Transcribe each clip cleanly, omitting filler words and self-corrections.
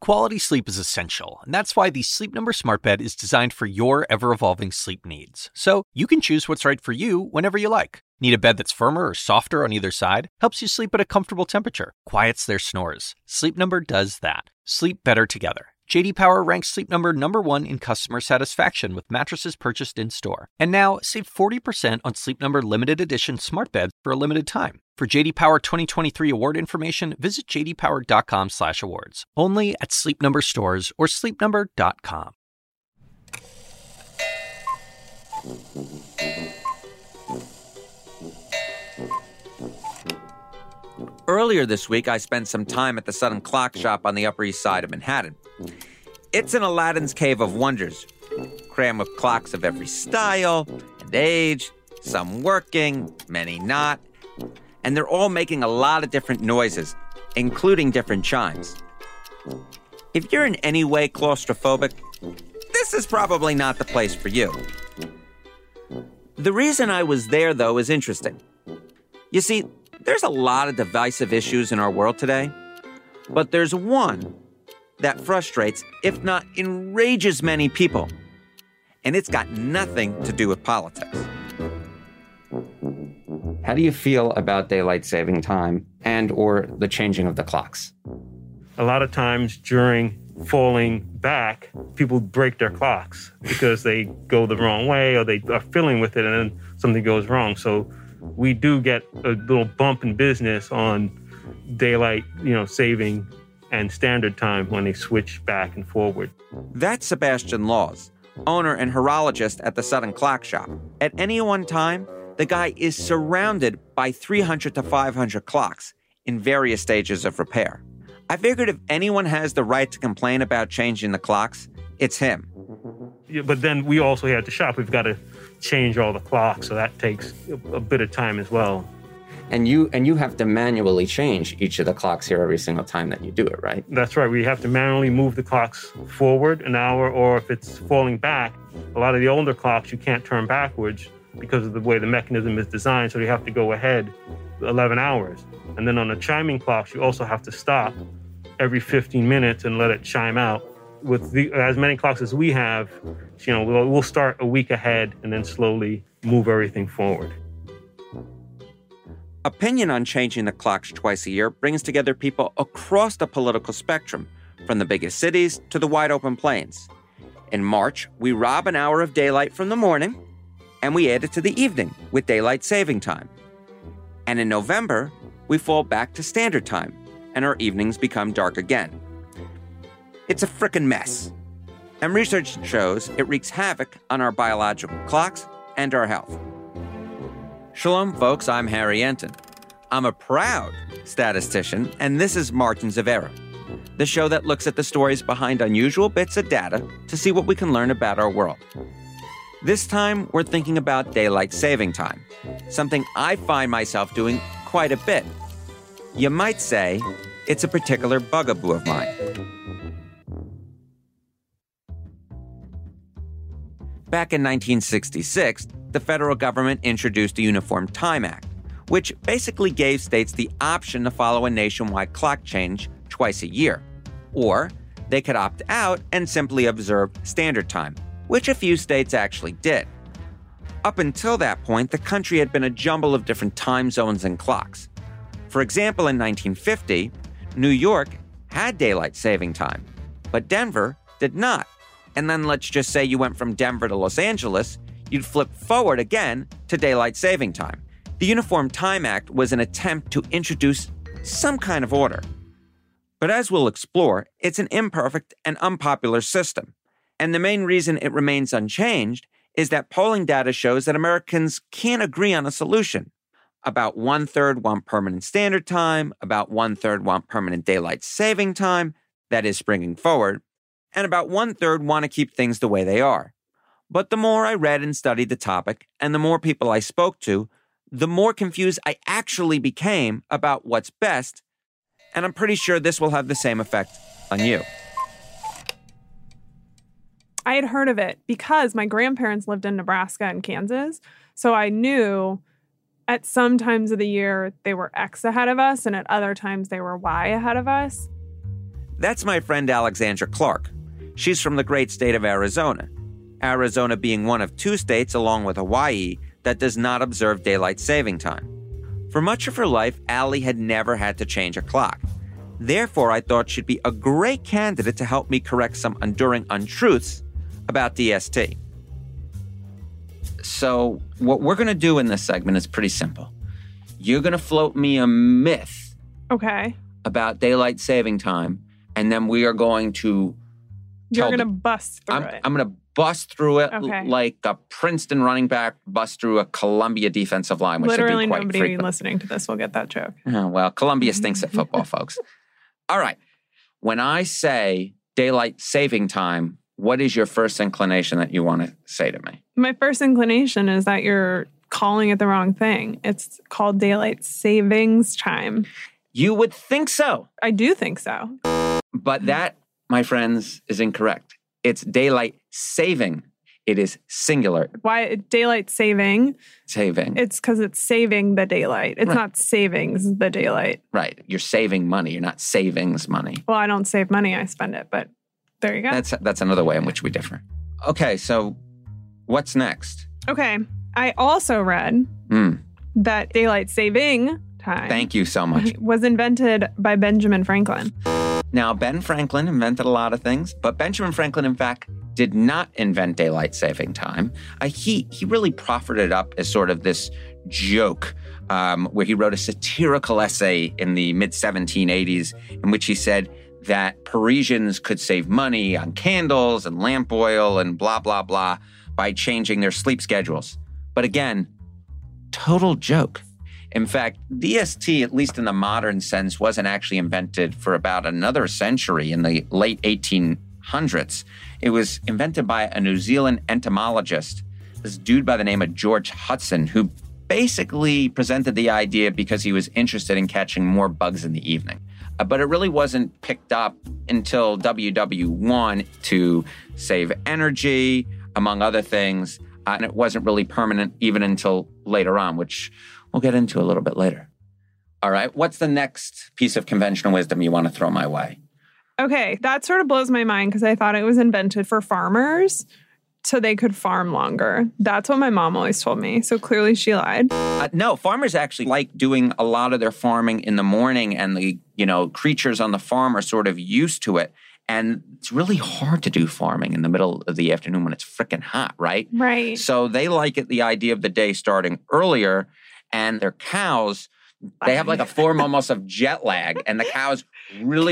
Quality sleep is essential, and that's why the Sleep Number Smart Bed is designed for your ever-evolving sleep needs. So you can choose what's right for you whenever you like. Need a bed that's firmer or softer on either side? Helps you sleep at a comfortable temperature. Quiets their snores. Sleep Number does that. Sleep better together. J.D. Power ranks Sleep Number #1 in customer satisfaction with mattresses purchased in-store. And now, save 40% on Sleep Number limited edition smart beds for a limited time. For J.D. Power 2023 award information, visit jdpower.com/awards. Only at Sleep Number stores or sleepnumber.com. Earlier this week, I spent some time at the Sudden Clock Shop on the Upper East Side of Manhattan. It's an Aladdin's Cave of Wonders, crammed with clocks of every style and age, some working, many not, and they're all making a lot of different noises, including different chimes. If you're in any way claustrophobic, this is probably not the place for you. The reason I was there, though, is interesting. You see, there's a lot of divisive issues in our world today, but there's one that frustrates, if not enrages many people, and it's got nothing to do with politics. How do you feel about daylight saving time and or the changing of the clocks? A lot of times during falling back, people break their clocks because they go the wrong way or they are fiddling with it and then something goes wrong. So we do get a little bump in business on daylight, saving and standard time when they switch back and forward. That's Sebastian Laws, owner and horologist at the Sudden Clock Shop. At any one time, the guy is surrounded by 300 to 500 clocks in various stages of repair. I figured if anyone has the right to complain about changing the clocks, it's him. Yeah, but then we also here at the shop, we've got to change all the clocks, so that takes a bit of time as well. And you have to manually change each of the clocks here every single time that you do it, right? That's right. We have to manually move the clocks forward an hour, or if it's falling back, a lot of the older clocks you can't turn backwards because of the way the mechanism is designed, so you have to go ahead 11 hours. And then on the chiming clocks, you also have to stop every 15 minutes and let it chime out. With as many clocks as we have, we'll start a week ahead and then slowly move everything forward. Opinion on changing the clocks twice a year brings together people across the political spectrum, from the biggest cities to the wide open plains. In March, we rob an hour of daylight from the morning, and we add it to the evening with daylight saving time. And in November, we fall back to standard time, and our evenings become dark again. It's a frickin' mess. And research shows it wreaks havoc on our biological clocks and our health. Shalom, folks, I'm Harry Enton. I'm a proud statistician, and this is Margins of Error, the show that looks at the stories behind unusual bits of data to see what we can learn about our world. This time, we're thinking about daylight saving time, something I find myself doing quite a bit. You might say it's a particular bugaboo of mine. Back in 1966, the federal government introduced the Uniform Time Act, which basically gave states the option to follow a nationwide clock change twice a year. Or they could opt out and simply observe standard time, which a few states actually did. Up until that point, the country had been a jumble of different time zones and clocks. For example, in 1950, New York had daylight saving time, but Denver did not. And then let's just say you went from Denver to Los Angeles, you'd flip forward again to daylight saving time. The Uniform Time Act was an attempt to introduce some kind of order. But as we'll explore, it's an imperfect and unpopular system. And the main reason it remains unchanged is that polling data shows that Americans can't agree on a solution. About 1/3 want permanent standard time, about 1/3 want permanent daylight saving time, that is springing forward, and about 1/3 want to keep things the way they are. But the more I read and studied the topic, and the more people I spoke to, the more confused I actually became about what's best, and I'm pretty sure this will have the same effect on you. I had heard of it because my grandparents lived in Nebraska and Kansas, so I knew at some times of the year they were X ahead of us, and at other times they were Y ahead of us. That's my friend Alexandra Clark. She's from the great state of Arizona. Arizona being one of 2 states, along with Hawaii, that does not observe daylight saving time. For much of her life, Allie had never had to change a clock. Therefore, I thought she'd be a great candidate to help me correct some enduring untruths about DST. So, what we're going to do in this segment is pretty simple. You're going to float me a myth about daylight saving time, and then we are going to You're going to bust through it. I'm going to bust through it like a Princeton running back bust through a Columbia defensive line, which literally they do quite nobody frequently. Listening to this will get that joke. Oh, well, Columbia stinks at football, folks. All right. When I say daylight saving time, what is your first inclination that you want to say to me? My first inclination is that you're calling it the wrong thing. It's called daylight savings time. You would think so. I do think so. But that, my friends, is incorrect. It's daylight saving. It is singular. Why daylight saving? Saving. It's because it's saving the daylight. It's not savings the daylight. Right. You're saving money. You're not savings money. Well, I don't save money. I spend it. But there you go. That's another way in which we differ. Okay, so what's next? Okay. I also read that daylight saving time. Thank you so much. Was invented by Benjamin Franklin. Now, Ben Franklin invented a lot of things, but Benjamin Franklin, in fact, did not invent daylight saving time. He really proffered it up as sort of this joke where he wrote a satirical essay in the mid-1780s in which he said that Parisians could save money on candles and lamp oil and blah, blah, blah by changing their sleep schedules. But again, total joke. In fact, DST, at least in the modern sense, wasn't actually invented for about another century in the late 1800s. It was invented by a New Zealand entomologist, this dude by the name of George Hudson, who basically presented the idea because he was interested in catching more bugs in the evening. But it really wasn't picked up until WW1 to save energy, among other things. And it wasn't really permanent even until later on, which we'll get into a little bit later. All right, what's the next piece of conventional wisdom you want to throw my way? Okay, that sort of blows my mind because I thought it was invented for farmers so they could farm longer. That's what my mom always told me. So clearly she lied. No, farmers actually like doing a lot of their farming in the morning, and the creatures on the farm are sort of used to it. And it's really hard to do farming in the middle of the afternoon when it's freaking hot, right? Right. So they like it, the idea of the day starting earlier, and their cows, they have like a form almost of jet lag, and the cows really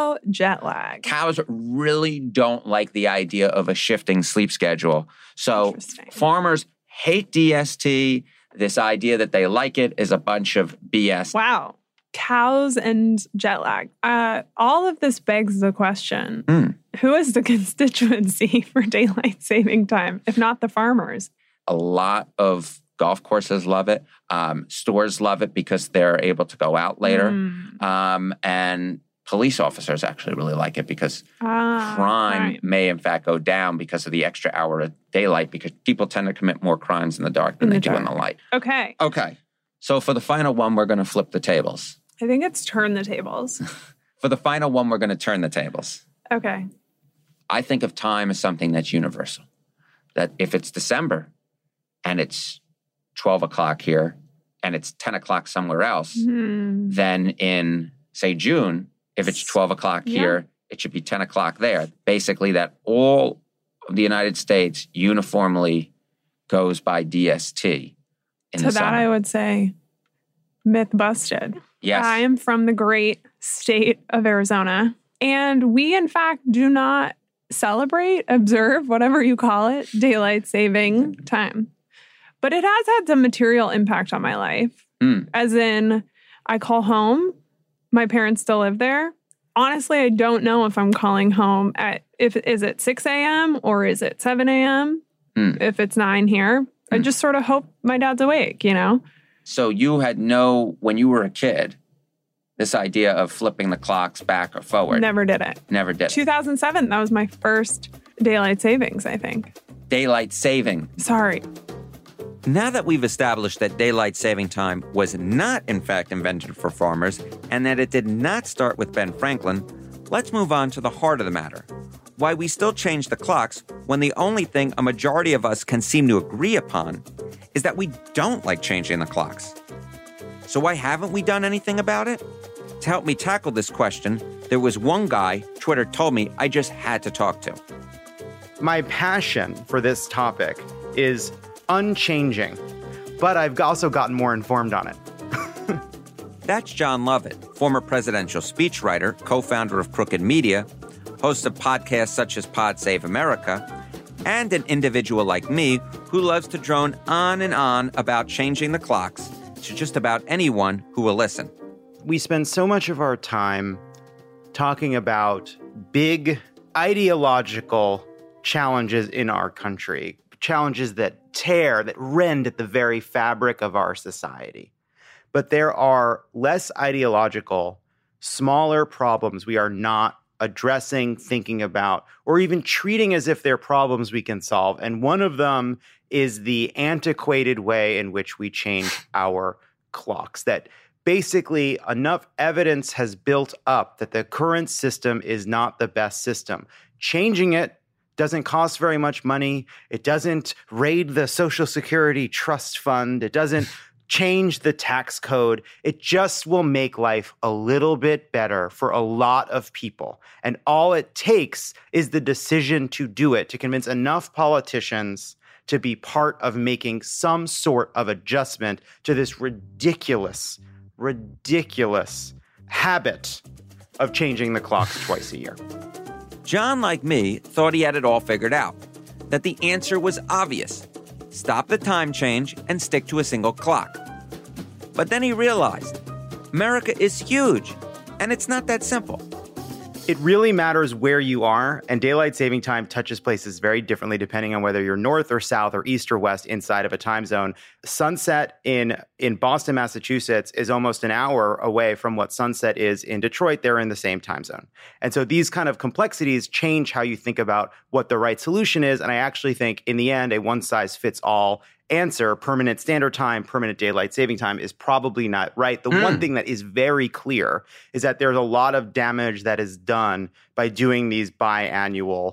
jet lag. Cows really don't like the idea of a shifting sleep schedule. So farmers hate DST. This idea that they like it is a bunch of BS. Wow. Cows and jet lag. All of this begs the question, who is the constituency for daylight saving time, if not the farmers? A lot of golf courses love it. Stores love it because they're able to go out later. And police officers actually really like it because crime may, in fact, go down because of the extra hour of daylight, because people tend to commit more crimes in the dark than they do in the light. Okay. So for the final one, we're going to flip the tables. I think it's turn the tables. For the final one, we're going to turn the tables. Okay. I think of time as something that's universal. That if it's December and it's 12 o'clock here and it's 10 o'clock somewhere else, then in, say, June, if it's 12 o'clock here, it should be 10 o'clock there. Basically, that all of the United States uniformly goes by DST. To that, I would say, myth busted. Yes. I am from the great state of Arizona, and we, in fact, do not celebrate, observe, whatever you call it, daylight saving time. But it has had some material impact on my life. As in, I call home. My parents still live there. Honestly, I don't know if I'm calling home is it 6 a.m. or is it 7 a.m. If it's 9 here. I just sort of hope my dad's awake, So you had when you were a kid, this idea of flipping the clocks back or forward. Never did it. 2007, that was my first daylight savings, I think. Daylight saving. Sorry. Now that we've established that daylight saving time was not, in fact, invented for farmers, and that it did not start with Ben Franklin, let's move on to the heart of the matter. Why we still change the clocks when the only thing a majority of us can seem to agree upon is that we don't like changing the clocks. So why haven't we done anything about it? To help me tackle this question, there was one guy Twitter told me I just had to talk to. My passion for this topic is unchanging, but I've also gotten more informed on it. That's Jon Lovett, former presidential speechwriter, co-founder of Crooked Media, host of podcasts such as Pod Save America, and an individual like me who loves to drone on and on about changing the clocks to just about anyone who will listen. We spend so much of our time talking about big ideological challenges in our country, challenges that rend at the very fabric of our society. But there are less ideological, smaller problems we are not addressing, thinking about, or even treating as if they're problems we can solve. And one of them is the antiquated way in which we change our clocks. That basically enough evidence has built up that the current system is not the best system. Changing it doesn't cost very much money. It doesn't raid the Social Security Trust Fund. It doesn't change the tax code. It just will make life a little bit better for a lot of people. And all it takes is the decision to do it, to convince enough politicians to be part of making some sort of adjustment to this ridiculous habit of changing the clocks twice a year. Jon, like me, thought he had it all figured out, that the answer was obvious. Stop the time change and stick to a single clock. But then he realized America is huge, and it's not that simple. It really matters where you are, and daylight saving time touches places very differently depending on whether you're north or south or east or west inside of a time zone. Sunset in Boston, Massachusetts is almost an hour away from what sunset is in Detroit. They're in the same time zone. And so these kind of complexities change how you think about what the right solution is. And I actually think in the end, a one-size-fits-all answer, permanent standard time, permanent daylight saving time, is probably not right. The one thing that is very clear is that there's a lot of damage that is done by doing these biannual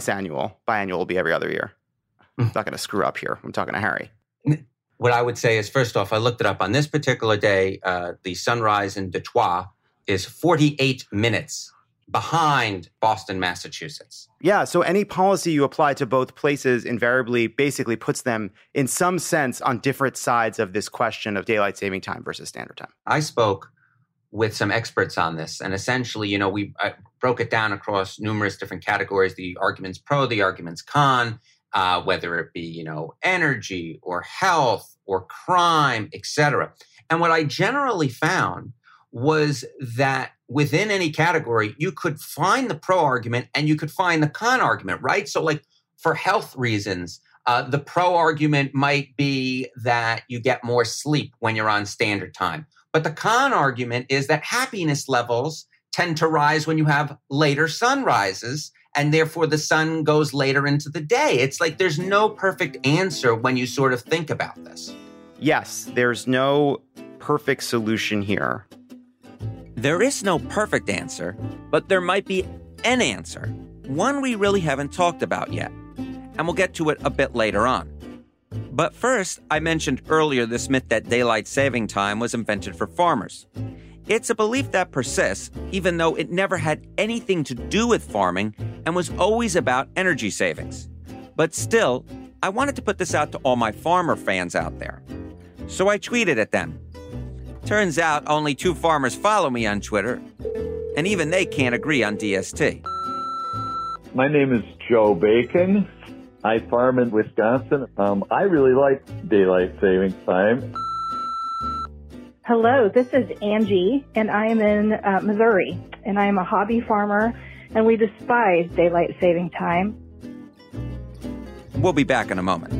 will be every other year. I'm not going to screw up here. I'm talking to Harry. What I would say is, first off, I looked it up. On this particular day, the sunrise in Detroit is 48 minutes behind Boston, Massachusetts. Yeah, so any policy you apply to both places invariably basically puts them in some sense on different sides of this question of daylight saving time versus standard time. I spoke with some experts on this, and essentially, we broke it down across numerous different categories, the arguments pro, the arguments con, whether it be, energy or health or crime, etc. And what I generally found was that within any category, you could find the pro argument and you could find the con argument, right? So like for health reasons, the pro argument might be that you get more sleep when you're on standard time. But the con argument is that happiness levels tend to rise when you have later sunrises, and therefore the sun goes later into the day. It's like there's no perfect answer when you sort of think about this. Yes, there's no perfect solution here. There is no perfect answer, but there might be an answer, one we really haven't talked about yet, and we'll get to it a bit later on. But first, I mentioned earlier this myth that daylight saving time was invented for farmers. It's a belief that persists, even though it never had anything to do with farming and was always about energy savings. But still, I wanted to put this out to all my farmer fans out there. So I tweeted at them. Turns out only 2 farmers follow me on Twitter, and even they can't agree on DST. My name is Joe Bacon. I farm in Wisconsin. I really like daylight saving time. Hello, this is Angie, and I am in Missouri, and I am a hobby farmer, and we despise daylight saving time. We'll be back in a moment.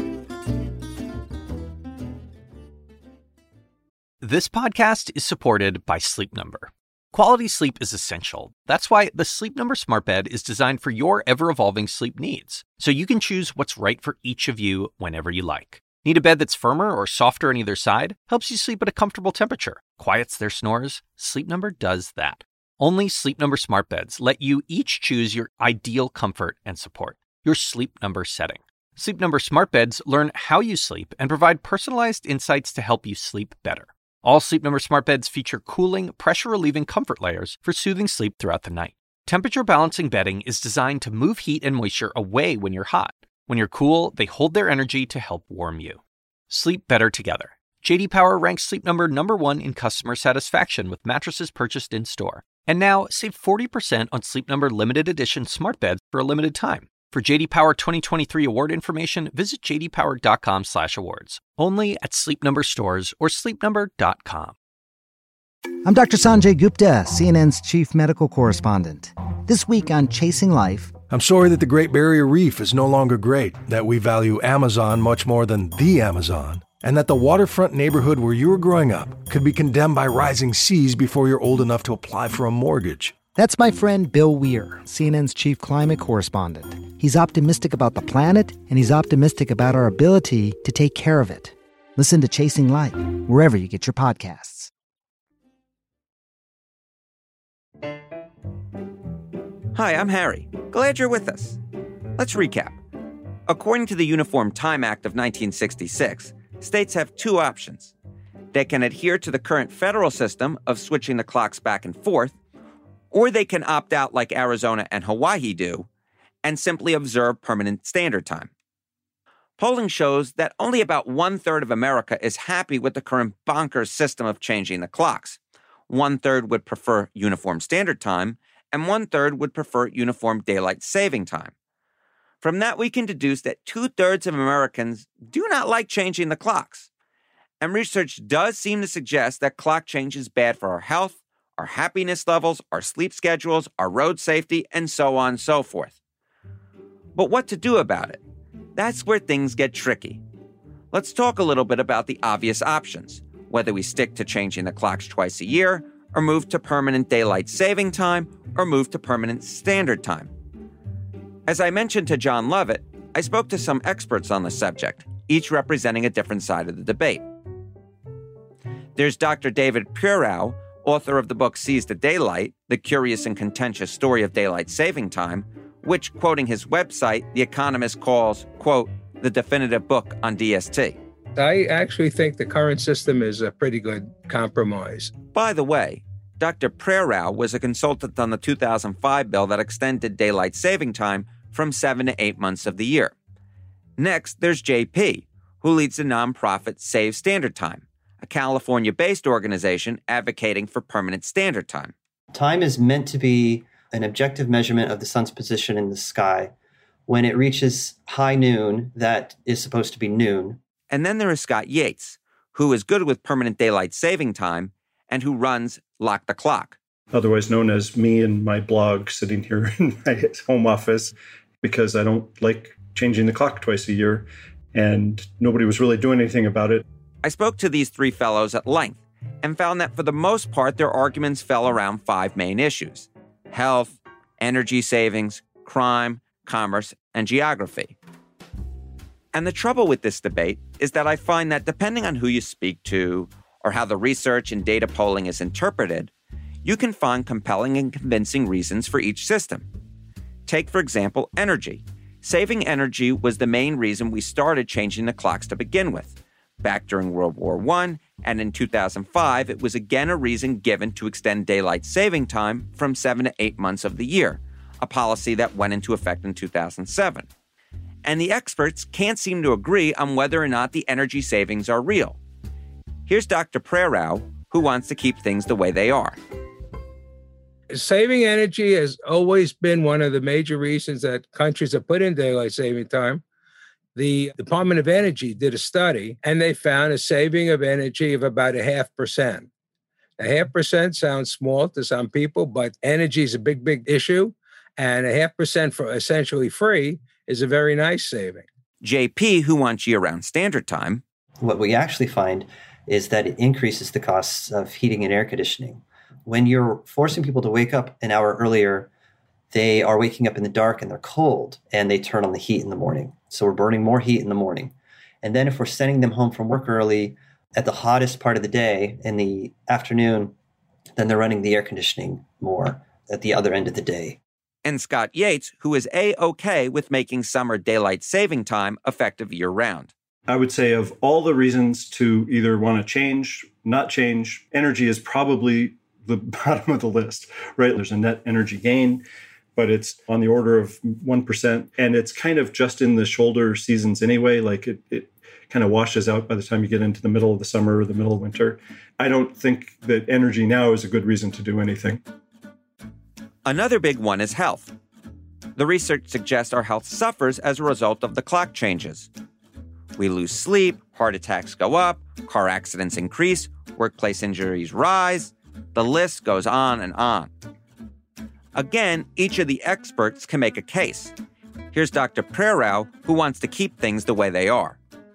This podcast is supported by Sleep Number. Quality sleep is essential. That's why the Sleep Number Smart Bed is designed for your ever-evolving sleep needs, so you can choose what's right for each of you whenever you like. Need a bed that's firmer or softer on either side? Helps you sleep at a comfortable temperature. Quiets their snores? Sleep Number does that. Only Sleep Number smart beds let you each choose your ideal comfort and support, your Sleep Number setting. Sleep Number smart beds learn how you sleep and provide personalized insights to help you sleep better. All Sleep Number smart beds feature cooling, pressure-relieving comfort layers for soothing sleep throughout the night. Temperature balancing bedding is designed to move heat and moisture away when you're hot. When you're cool, they hold their energy to help warm you. Sleep better together. J.D. Power ranks Sleep Number #1 in customer satisfaction with mattresses purchased in-store. And now, save 40% on Sleep Number limited edition smart beds for a limited time. For J.D. Power 2023 award information, visit jdpower.com/awards. Only at Sleep Number stores or sleepnumber.com. I'm Dr. Sanjay Gupta, CNN's chief medical correspondent. This week on Chasing Life... I'm sorry that the Great Barrier Reef is no longer great, that we value Amazon much more than the Amazon, and that the waterfront neighborhood where you were growing up could be condemned by rising seas before you're old enough to apply for a mortgage. That's my friend Bill Weir, CNN's chief climate correspondent. He's optimistic about the planet, and he's optimistic about our ability to take care of it. Listen to Chasing Life, wherever you get your podcasts. Hi, I'm Harry. Glad you're with us. Let's recap. According to the Uniform Time Act of 1966, states have two options. They can adhere to the current federal system of switching the clocks back and forth, or they can opt out like Arizona and Hawaii do and simply observe permanent standard time. Polling shows that only about 1/3 of America is happy with the current bonkers system of changing the clocks. 1/3 would prefer uniform standard time, and 1/3 would prefer uniform daylight saving time. From that, we can deduce that 2/3 of Americans do not like changing the clocks. And research does seem to suggest that clock change is bad for our health, our happiness levels, our sleep schedules, our road safety, and so on and so forth. But what to do about it? That's where things get tricky. Let's talk a little bit about the obvious options, whether we stick to changing the clocks twice a year, or move to permanent daylight saving time, or move to permanent standard time. As I mentioned to John Lovett, I spoke to some experts on the subject, each representing a different side of the debate. There's Dr. David Prioraw, author of the book Seize the Daylight, The Curious and Contentious Story of Daylight Saving Time, which, quoting his website, The Economist calls, quote, the definitive book on DST. I actually think the current system is a pretty good compromise. By the way, Dr. Prioraw was a consultant on the 2005 bill that extended daylight saving time from 7 to 8 months of the year. Next, there's JP, who leads the nonprofit Save Standard Time, a California-based organization advocating for permanent standard time. Time is meant to be an objective measurement of the sun's position in the sky. When it reaches high noon, that is supposed to be noon. And then there is Scott Yates, who is good with permanent daylight saving time and who runs Lock the Clock. Otherwise known as me and my blog sitting here in my home office, because I don't like changing the clock twice a year, and nobody was really doing anything about it. I spoke to these three fellows at length and found that for the most part, their arguments fell around 5 main issues: health, energy savings, crime, commerce, and geography. And the trouble with this debate is that I find that depending on who you speak to or how the research and data polling is interpreted, you can find compelling and convincing reasons for each system. Take, for example, energy. Saving energy was the main reason we started changing the clocks to begin with. Back during World War I, and in 2005, it was again a reason given to extend daylight saving time from 7 to 8 months of the year, a policy that went into effect in 2007. And the experts can't seem to agree on whether or not the energy savings are real. Here's Dr. Prioraw, who wants to keep things the way they are. Saving energy has always been one of the major reasons that countries have put in daylight saving time. The Department of Energy did a study, and they found a saving of energy of about 0.5%. 0.5% sounds small to some people, but energy is a big, big issue, and 0.5% for essentially free is a very nice saving. JP, who wants year-round standard time. What we actually find is that it increases the costs of heating and air conditioning. When you're forcing people to wake up an hour earlier, they are waking up in the dark and they're cold, and they turn on the heat in the morning. So we're burning more heat in the morning. And then if we're sending them home from work early at the hottest part of the day in the afternoon, then they're running the air conditioning more at the other end of the day. And Scott Yates, who is A-OK with making summer daylight saving time effective year-round. I would say of all the reasons to either want to change, not change, energy is probably the bottom of the list, right? There's a net energy gain, but it's on the order of 1%. And it's kind of just in the shoulder seasons anyway. Like it kind of washes out by the time you get into the middle of the summer or the middle of winter. I don't think that energy now is a good reason to do anything. Another big one is health. The research suggests our health suffers as a result of the clock changes. We lose sleep, heart attacks go up, car accidents increase, workplace injuries rise. The list goes on and on. Again, each of the experts can make a case. Here's Dr. Prerau, who wants to keep things the way they are.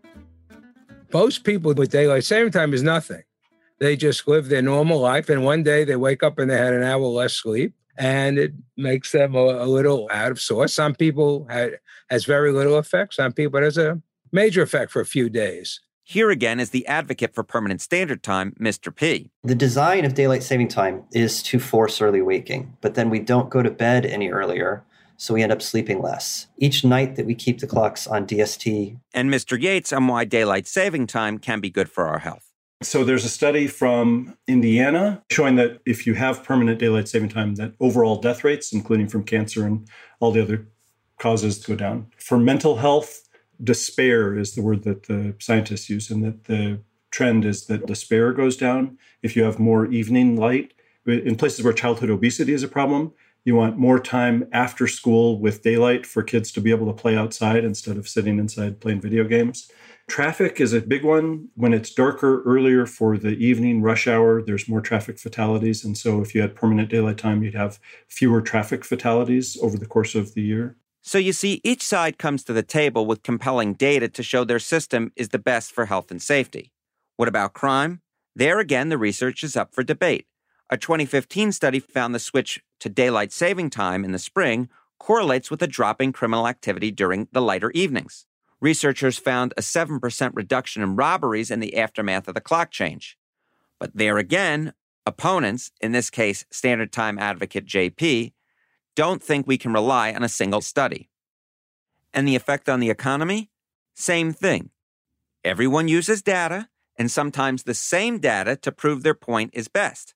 Most people with daylight saving time is nothing. They just live their normal life, and one day they wake up and they had an hour less sleep, and it makes them a little out of sorts. Some people has very little effect. Some people it has a major effect for a few days. Here again is the advocate for permanent standard time, Mr. P. The design of daylight saving time is to force early waking, but then we don't go to bed any earlier, so we end up sleeping less. Each night that we keep the clocks on DST. And Mr. Yates on why daylight saving time can be good for our health. So there's a study from Indiana showing that if you have permanent daylight saving time, that overall death rates, including from cancer and all the other causes, go down. For mental health, despair is the word that the scientists use, and that the trend is that despair goes down if you have more evening light. In places where childhood obesity is a problem, you want more time after school with daylight for kids to be able to play outside instead of sitting inside playing video games. Traffic is a big one. When it's darker earlier for the evening rush hour, there's more traffic fatalities. And so if you had permanent daylight time, you'd have fewer traffic fatalities over the course of the year. So you see, each side comes to the table with compelling data to show their system is the best for health and safety. What about crime? There again, the research is up for debate. A 2015 study found the switch to daylight saving time in the spring correlates with a drop in criminal activity during the lighter evenings. Researchers found a 7% reduction in robberies in the aftermath of the clock change. But there again, opponents, in this case Standard Time advocate JP, don't think we can rely on a single study. And the effect on the economy? Same thing. Everyone uses data, and sometimes the same data to prove their point is best.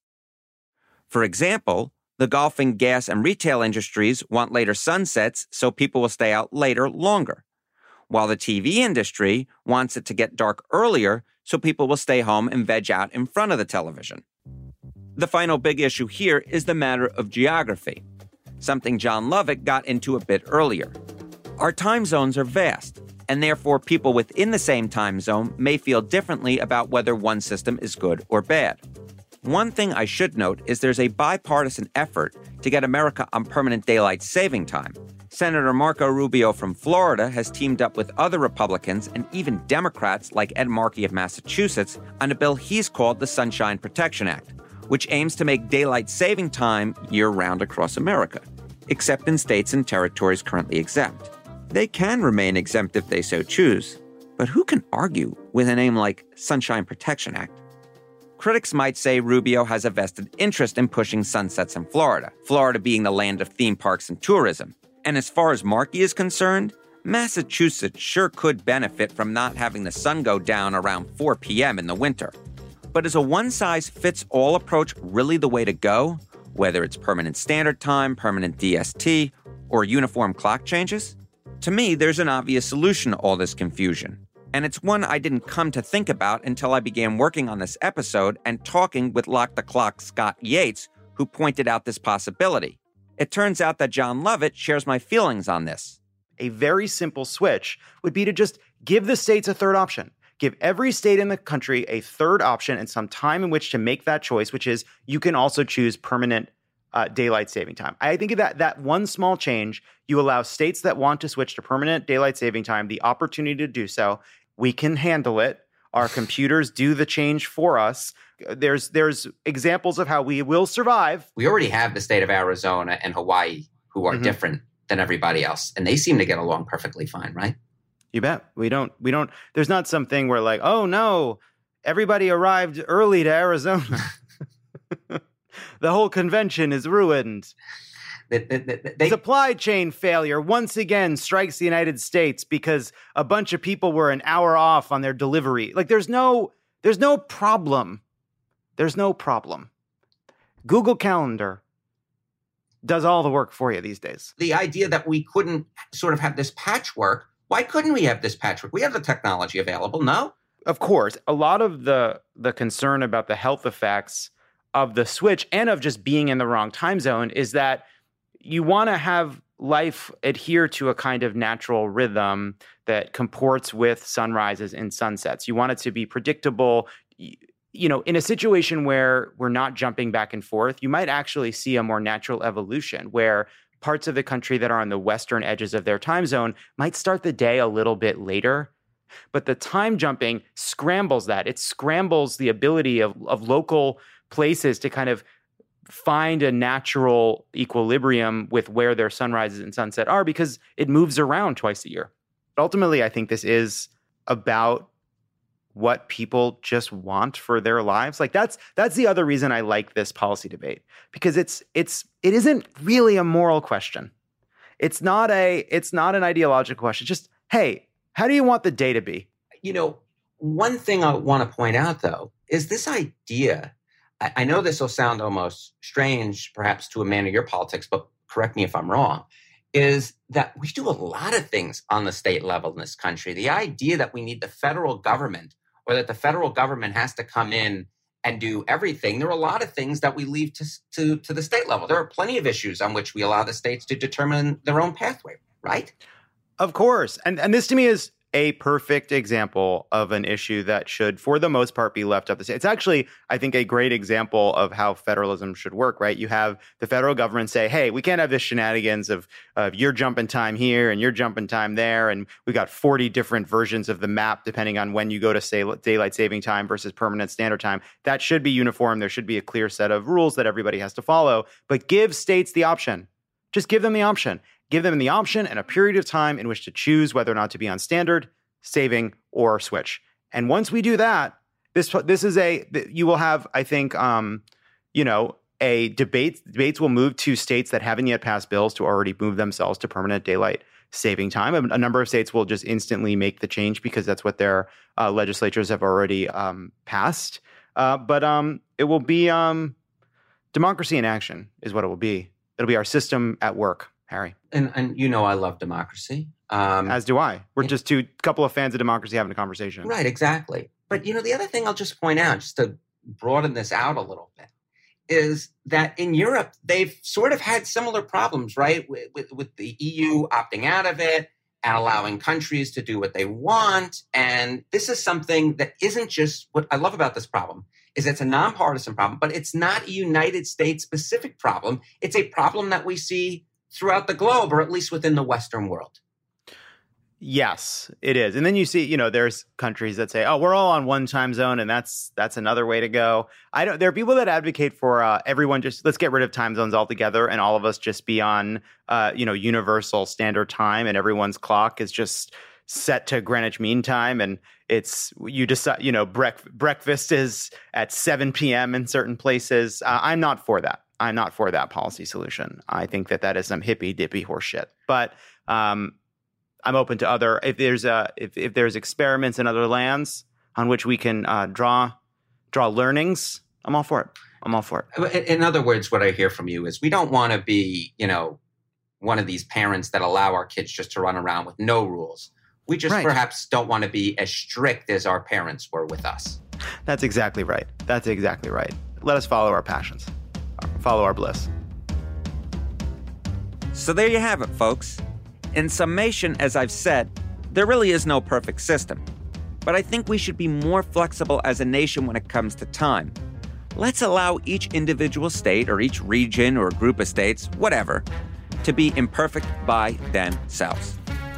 For example, the golfing, gas, and retail industries want later sunsets so people will stay out later longer, while the TV industry wants it to get dark earlier so people will stay home and veg out in front of the television. The final big issue here is the matter of geography, something Jon Lovett got into a bit earlier. Our time zones are vast, and therefore people within the same time zone may feel differently about whether one system is good or bad. One thing I should note is there's a bipartisan effort to get America on permanent daylight saving time. Senator Marco Rubio from Florida has teamed up with other Republicans and even Democrats like Ed Markey of Massachusetts on a bill he's called the Sunshine Protection Act, which aims to make daylight saving time year-round across America, except in states and territories currently exempt. They can remain exempt if they so choose, but who can argue with a name like Sunshine Protection Act? Critics might say Rubio has a vested interest in pushing sunsets in Florida, Florida being the land of theme parks and tourism. And as far as Markey is concerned, Massachusetts sure could benefit from not having the sun go down around 4 p.m. in the winter. But is a one-size-fits-all approach really the way to go, whether it's permanent standard time, permanent DST, or uniform clock changes? To me, there's an obvious solution to all this confusion. And it's one I didn't come to think about until I began working on this episode and talking with Lock the Clock Scott Yates, who pointed out this possibility. It turns out that Jon Lovett shares my feelings on this. A very simple switch would be to just give the states a third option. Give every state in the country a third option and some time in which to make that choice, which is you can also choose permanent daylight saving time. I think that one small change, you allow states that want to switch to permanent daylight saving time the opportunity to do so. We can handle it. Our computers do the change for us. There's examples of how we will survive. We already have the state of Arizona and Hawaii who are different than everybody else, and they seem to get along perfectly fine, right? You bet. We don't, there's not something where like, oh no, everybody arrived early to Arizona. The whole convention is ruined. Supply chain failure once again strikes the United States because a bunch of people were an hour off on their delivery. Like, there's no problem. There's no problem. Google Calendar does all the work for you these days. The idea that we couldn't sort of have this patchwork, why couldn't we have this patchwork? We have the technology available, no? Of course, a lot of the concern about the health effects of the switch and of just being in the wrong time zone is that you want to have life adhere to a kind of natural rhythm that comports with sunrises and sunsets. You want it to be predictable. You know, in a situation where we're not jumping back and forth, you might actually see a more natural evolution where parts of the country that are on the western edges of their time zone might start the day a little bit later. But the time jumping scrambles that. It scrambles the ability of local places to kind of find a natural equilibrium with where their sunrises and sunset are because it moves around twice a year. Ultimately, I think this is about what people just want for their lives. Like that's the other reason I like this policy debate, because it isn't really a moral question. It's not an ideological question. Just, hey, how do you want the day to be? You know, one thing I want to point out, though, is this idea. I know this will sound almost strange, perhaps, to a man of your politics, but correct me if I'm wrong, is that we do a lot of things on the state level in this country. The idea that we need the federal government or that the federal government has to come in and do everything, there are a lot of things that we leave to the state level. There are plenty of issues on which we allow the states to determine their own pathway, right? Of course. And this to me is a perfect example of an issue that should, for the most part, be left up to state. It's actually, I think, a great example of how federalism should work, right? You have the federal government say, hey, we can't have this shenanigans of you're jumping time here and you're jumping time there. And we got 40 different versions of the map, depending on when you go to, say, daylight saving time versus permanent standard time. That should be uniform. There should be a clear set of rules that everybody has to follow. But give states the option. Just give them the option. Give them the option and a period of time in which to choose whether or not to be on standard, saving, or switch. And once we do that, you will have, I think, a debate. Debates will move to states that haven't yet passed bills to already move themselves to permanent daylight saving time. A number of states will just instantly make the change because that's what their legislatures have already passed. But it will be democracy in action is what it will be. It'll be our system at work, Harry. And you know I love democracy. As do I. We're just a couple of fans of democracy having a conversation. Right, exactly. But, you know, the other thing I'll just point out, just to broaden this out a little bit, is that in Europe, they've sort of had similar problems, right, with the EU opting out of it and allowing countries to do what they want. And this is something that isn't just what I love about this problem is it's a nonpartisan problem, but it's not a United States specific problem. It's a problem that we see throughout the globe, or at least within the Western world. Yes, it is. And then you see, there's countries that say, oh, we're all on one time zone, and that's another way to go. There are people that advocate for everyone let's get rid of time zones altogether and all of us just be on, universal standard time, and everyone's clock is just set to Greenwich Mean Time, and you decide, breakfast is at 7 p.m. in certain places. I'm not for that. I'm not for that policy solution. I think that is some hippy dippy horse shit. But I'm open to other, if there's experiments in other lands on which we can draw learnings, I'm all for it. In other words, what I hear from you is we don't want to be, one of these parents that allow our kids just to run around with no rules. We just perhaps don't want to be as strict as our parents were with us. That's exactly right. Let us follow our passions, follow our bliss. So there you have it, folks. In summation, as I've said, there really is no perfect system. But I think we should be more flexible as a nation when it comes to time. Let's allow each individual state or each region or group of states, whatever, to be imperfect by themselves.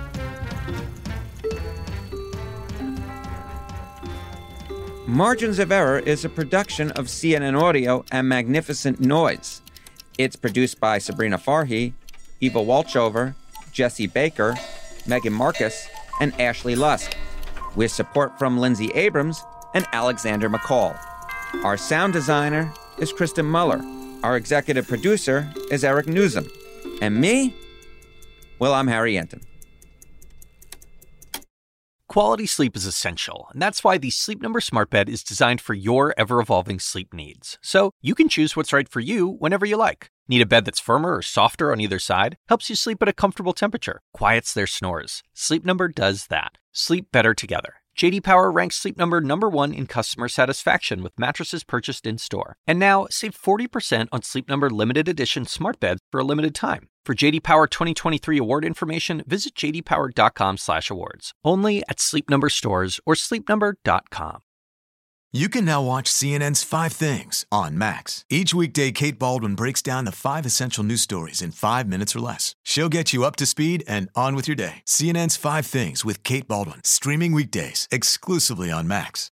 Margins of Error is a production of CNN Audio and Magnificent Noise. It's produced by Sabrina Farhi, Eva Walchover, Jesse Baker, Megan Marcus, and Ashley Lusk, with support from Lindsay Abrams and Alexander McCall. Our sound designer is Kristen Muller. Our executive producer is Eric Newsom. And me? Well, I'm Harry Enton. Quality sleep is essential, and that's why the Sleep Number Smart Bed is designed for your ever-evolving sleep needs. So you can choose what's right for you whenever you like. Need a bed that's firmer or softer on either side? Helps you sleep at a comfortable temperature. Quiets their snores. Sleep Number does that. Sleep better together. J.D. Power ranks Sleep Number #1 in customer satisfaction with mattresses purchased in-store. And now, save 40% on Sleep Number limited edition smart beds for a limited time. For J.D. Power 2023 award information, visit jdpower.com/awards. Only at Sleep Number stores or sleepnumber.com. You can now watch CNN's 5 Things on Max. Each weekday, Kate Baldwin breaks down the 5 essential news stories in 5 minutes or less. She'll get you up to speed and on with your day. CNN's 5 Things with Kate Baldwin, streaming weekdays exclusively on Max.